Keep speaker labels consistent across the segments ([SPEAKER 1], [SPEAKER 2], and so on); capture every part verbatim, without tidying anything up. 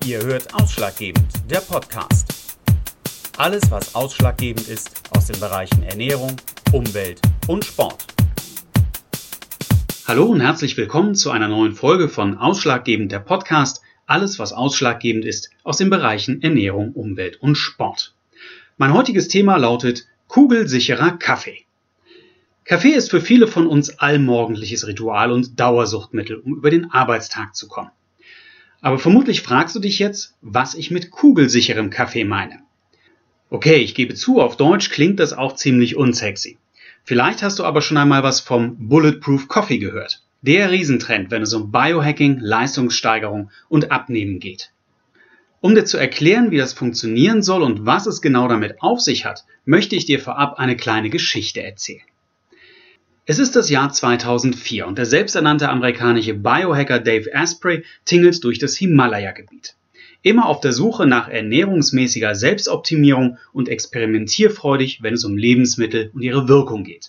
[SPEAKER 1] Ihr hört Ausschlaggebend, der Podcast. Alles, was ausschlaggebend ist aus den Bereichen Ernährung, Umwelt und Sport.
[SPEAKER 2] Hallo und herzlich willkommen zu einer neuen Folge von Ausschlaggebend, der Podcast. Alles, was ausschlaggebend ist aus den Bereichen Ernährung, Umwelt und Sport. Mein heutiges Thema lautet kugelsicherer Kaffee. Kaffee ist für viele von uns allmorgendliches Ritual und Dauersuchtmittel, um über den Arbeitstag zu kommen. Aber vermutlich fragst du dich jetzt, was ich mit kugelsicherem Kaffee meine. Okay, ich gebe zu, auf Deutsch klingt das auch ziemlich unsexy. Vielleicht hast du aber schon einmal was vom Bulletproof Coffee gehört. Der Riesentrend, wenn es um Biohacking, Leistungssteigerung und Abnehmen geht. Um dir zu erklären, wie das funktionieren soll und was es genau damit auf sich hat, möchte ich dir vorab eine kleine Geschichte erzählen. Es ist das Jahr zweitausendvier und der selbsternannte amerikanische Biohacker Dave Asprey tingelt durch das Himalaya-Gebiet. Immer auf der Suche nach ernährungsmäßiger Selbstoptimierung und experimentierfreudig, wenn es um Lebensmittel und ihre Wirkung geht.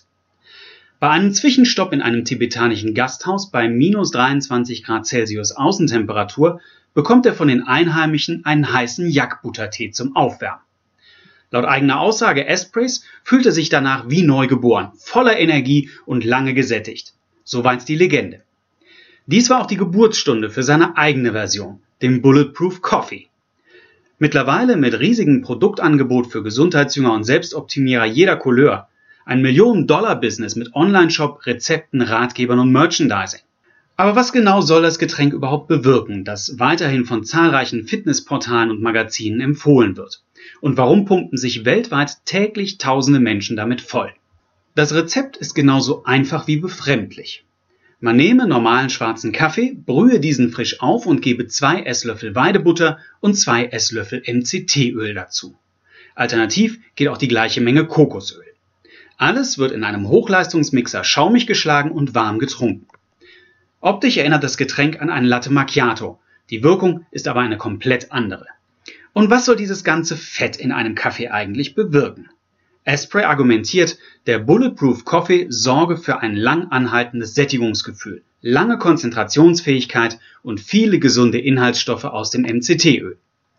[SPEAKER 2] Bei einem Zwischenstopp in einem tibetanischen Gasthaus bei minus dreiundzwanzig Grad Celsius Außentemperatur bekommt er von den Einheimischen einen heißen Yak-Buttertee zum Aufwärmen. Laut eigener Aussage Aspreys fühlt er sich danach wie neugeboren, voller Energie und lange gesättigt. So weint die Legende. Dies war auch die Geburtsstunde für seine eigene Version, den Bulletproof Coffee. Mittlerweile mit riesigem Produktangebot für Gesundheitsjünger und Selbstoptimierer jeder Couleur, ein Millionen-Dollar-Business mit Online-Shop, Rezepten, Ratgebern und Merchandising. Aber was genau soll das Getränk überhaupt bewirken, das weiterhin von zahlreichen Fitnessportalen und Magazinen empfohlen wird? Und warum pumpen sich weltweit täglich tausende Menschen damit voll? Das Rezept ist genauso einfach wie befremdlich. Man nehme normalen schwarzen Kaffee, brühe diesen frisch auf und gebe zwei Esslöffel Weidebutter und zwei Esslöffel M C T-Öl dazu. Alternativ geht auch die gleiche Menge Kokosöl. Alles wird in einem Hochleistungsmixer schaumig geschlagen und warm getrunken. Optisch erinnert das Getränk an einen Latte Macchiato, die Wirkung ist aber eine komplett andere. Und was soll dieses ganze Fett in einem Kaffee eigentlich bewirken? Asprey argumentiert, der Bulletproof Coffee sorge für ein lang anhaltendes Sättigungsgefühl, lange Konzentrationsfähigkeit und viele gesunde Inhaltsstoffe aus dem M C T-Öl.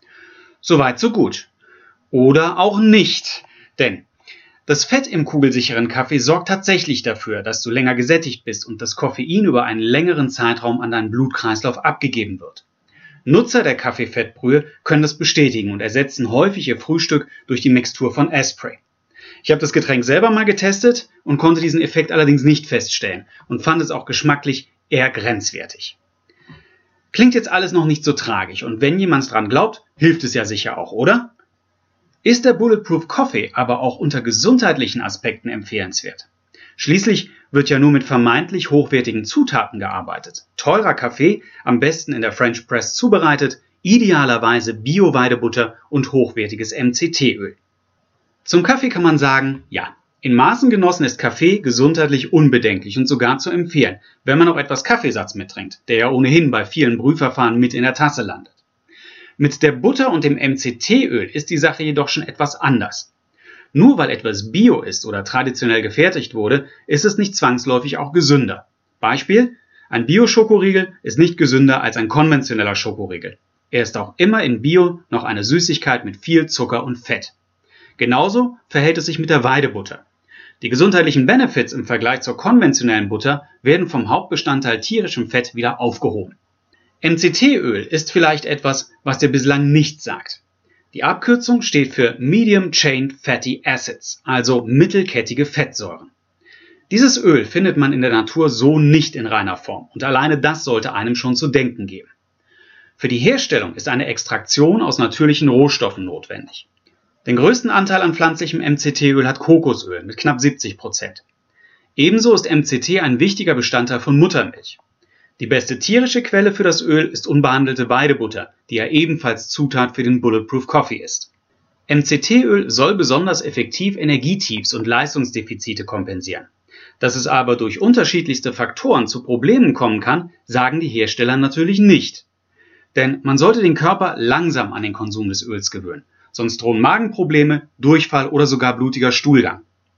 [SPEAKER 2] Soweit so gut. Oder auch nicht, denn das Fett im kugelsicheren Kaffee sorgt tatsächlich dafür, dass du länger gesättigt bist und das Koffein über einen längeren Zeitraum an deinen Blutkreislauf abgegeben wird. Nutzer der Kaffeefettbrühe können das bestätigen und ersetzen häufig ihr Frühstück durch die Mixtur von Asprey. Ich habe das Getränk selber mal getestet und konnte diesen Effekt allerdings nicht feststellen und fand es auch geschmacklich eher grenzwertig. Klingt jetzt alles noch nicht so tragisch und wenn jemand dran glaubt, hilft es ja sicher auch, oder? Ist der Bulletproof Coffee aber auch unter gesundheitlichen Aspekten empfehlenswert? Schließlich wird ja nur mit vermeintlich hochwertigen Zutaten gearbeitet. Teurer Kaffee, am besten in der French Press zubereitet, idealerweise Bio-Weidebutter und hochwertiges M C T-Öl. Zum Kaffee kann man sagen, ja, in Maßen genossen ist Kaffee gesundheitlich unbedenklich und sogar zu empfehlen, wenn man auch etwas Kaffeesatz mittrinkt, der ja ohnehin bei vielen Brühverfahren mit in der Tasse landet. Mit der Butter und dem M C T-Öl ist die Sache jedoch schon etwas anders. Nur weil etwas Bio ist oder traditionell gefertigt wurde, ist es nicht zwangsläufig auch gesünder. Beispiel: Ein Bio-Schokoriegel ist nicht gesünder als ein konventioneller Schokoriegel. Er ist auch immer in Bio noch eine Süßigkeit mit viel Zucker und Fett. Genauso verhält es sich mit der Weidebutter. Die gesundheitlichen Benefits im Vergleich zur konventionellen Butter werden vom Hauptbestandteil tierischem Fett wieder aufgehoben. M C T-Öl ist vielleicht etwas, was dir bislang nichts sagt. Die Abkürzung steht für Medium Chain Fatty Acids, also mittelkettige Fettsäuren. Dieses Öl findet man in der Natur so nicht in reiner Form und alleine das sollte einem schon zu denken geben. Für die Herstellung ist eine Extraktion aus natürlichen Rohstoffen notwendig. Den größten Anteil an pflanzlichem M C T-Öl hat Kokosöl mit knapp siebzig Prozent. Ebenso ist M C T ein wichtiger Bestandteil von Muttermilch. Die beste tierische Quelle für das Öl ist unbehandelte Weidebutter, die ja ebenfalls Zutat für den Bulletproof Coffee ist. M C T-Öl soll besonders effektiv Energietiefs und Leistungsdefizite kompensieren. Dass es aber durch unterschiedlichste Faktoren zu Problemen kommen kann, sagen die Hersteller natürlich nicht. Denn man sollte den Körper langsam an den Konsum des Öls gewöhnen, sonst drohen Magenprobleme, Durchfall oder sogar blutiger Stuhlgang.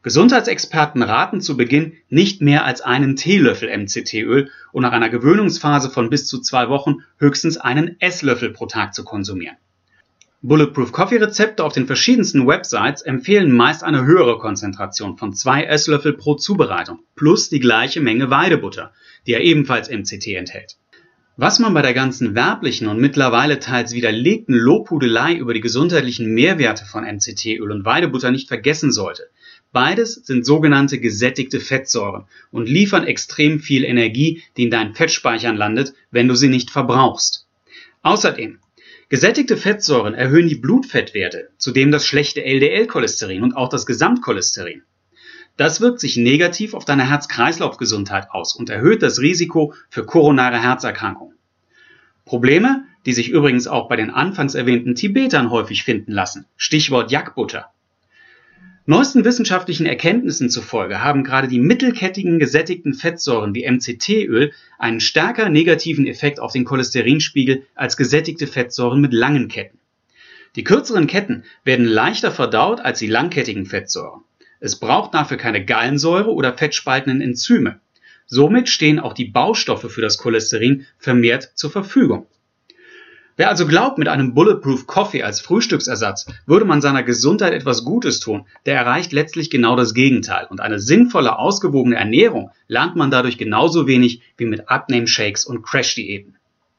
[SPEAKER 2] Gesundheitsexperten raten zu Beginn nicht mehr als einen Teelöffel M C T-Öl und nach einer Gewöhnungsphase von bis zu zwei Wochen höchstens einen Esslöffel pro Tag zu konsumieren. Bulletproof Coffee Rezepte auf den verschiedensten Websites empfehlen meist eine höhere Konzentration von zwei Esslöffel pro Zubereitung plus die gleiche Menge Weidebutter, die ja ebenfalls M C T enthält. Was man bei der ganzen werblichen und mittlerweile teils widerlegten Lobhudelei über die gesundheitlichen Mehrwerte von M C T-Öl und Weidebutter nicht vergessen sollte: Beides sind sogenannte gesättigte Fettsäuren und liefern extrem viel Energie, die in deinen Fettspeichern landet, wenn du sie nicht verbrauchst. Außerdem: Gesättigte Fettsäuren erhöhen die Blutfettwerte, zudem das schlechte L D L-Cholesterin und auch das Gesamtcholesterin. Das wirkt sich negativ auf deine Herz-Kreislauf-Gesundheit aus und erhöht das Risiko für koronare Herzerkrankungen. Probleme, die sich übrigens auch bei den anfangs erwähnten Tibetern häufig finden lassen. Stichwort Jackbutter. Neuesten wissenschaftlichen Erkenntnissen zufolge haben gerade die mittelkettigen gesättigten Fettsäuren wie M C T-Öl einen stärker negativen Effekt auf den Cholesterinspiegel als gesättigte Fettsäuren mit langen Ketten. Die kürzeren Ketten werden leichter verdaut als die langkettigen Fettsäuren. Es braucht dafür keine Gallensäure oder fettspaltenden Enzyme. Somit stehen auch die Baustoffe für das Cholesterin vermehrt zur Verfügung. Wer also glaubt, mit einem Bulletproof Coffee als Frühstücksersatz würde man seiner Gesundheit etwas Gutes tun, der erreicht letztlich genau das Gegenteil. Und eine sinnvolle, ausgewogene Ernährung lernt man dadurch genauso wenig wie mit Abnehmshakes und Crash-Diäten.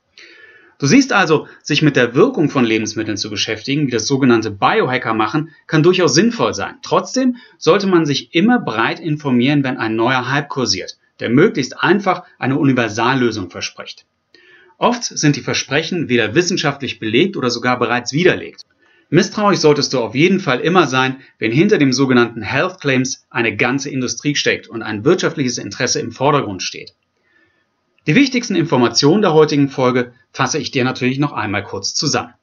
[SPEAKER 2] Du siehst also, sich mit der Wirkung von Lebensmitteln zu beschäftigen, wie das sogenannte Biohacker machen, kann durchaus sinnvoll sein. Trotzdem sollte man sich immer breit informieren, wenn ein neuer Hype kursiert, der möglichst einfach eine Universallösung verspricht. Oft sind die Versprechen weder wissenschaftlich belegt oder sogar bereits widerlegt. Misstrauisch solltest du auf jeden Fall immer sein, wenn hinter dem sogenannten Health Claims eine ganze Industrie steckt und ein wirtschaftliches Interesse im Vordergrund steht. Die wichtigsten Informationen der heutigen Folge fasse ich dir natürlich noch einmal kurz zusammen.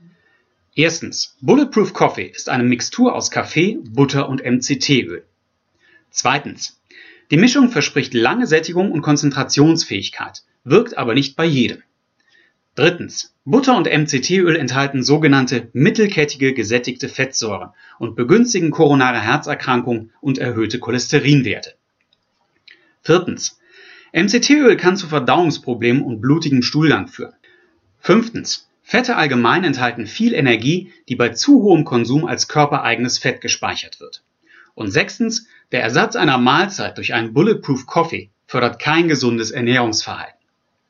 [SPEAKER 2] Erstens: Bulletproof Coffee ist eine Mixtur aus Kaffee, Butter und M C T-Öl. Zweitens: Die Mischung verspricht lange Sättigung und Konzentrationsfähigkeit, wirkt aber nicht bei jedem. Drittens: Butter und M C T-Öl enthalten sogenannte mittelkettige gesättigte Fettsäuren und begünstigen koronare Herzerkrankungen und erhöhte Cholesterinwerte. Viertens: M C T-Öl kann zu Verdauungsproblemen und blutigem Stuhlgang führen. Fünftens: Fette allgemein enthalten viel Energie, die bei zu hohem Konsum als körpereigenes Fett gespeichert wird. Und sechstens: Der Ersatz einer Mahlzeit durch einen Bulletproof Coffee fördert kein gesundes Ernährungsverhalten.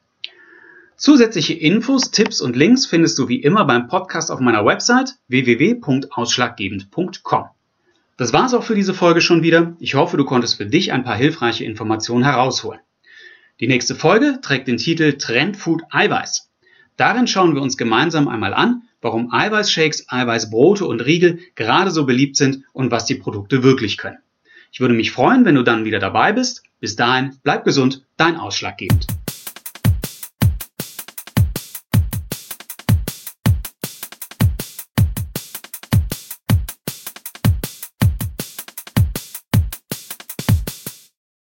[SPEAKER 2] Zusätzliche Infos, Tipps und Links findest du wie immer beim Podcast auf meiner Website w w w punkt ausschlaggebend punkt com. Das war's auch für diese Folge schon wieder. Ich hoffe, du konntest für dich ein paar hilfreiche Informationen herausholen. Die nächste Folge trägt den Titel Trendfood Eiweiß. Darin schauen wir uns gemeinsam einmal an, warum Eiweißshakes, Eiweißbrote und Riegel gerade so beliebt sind und was die Produkte wirklich können. Ich würde mich freuen, wenn du dann wieder dabei bist. Bis dahin, bleib gesund, dein Ausschlaggebend.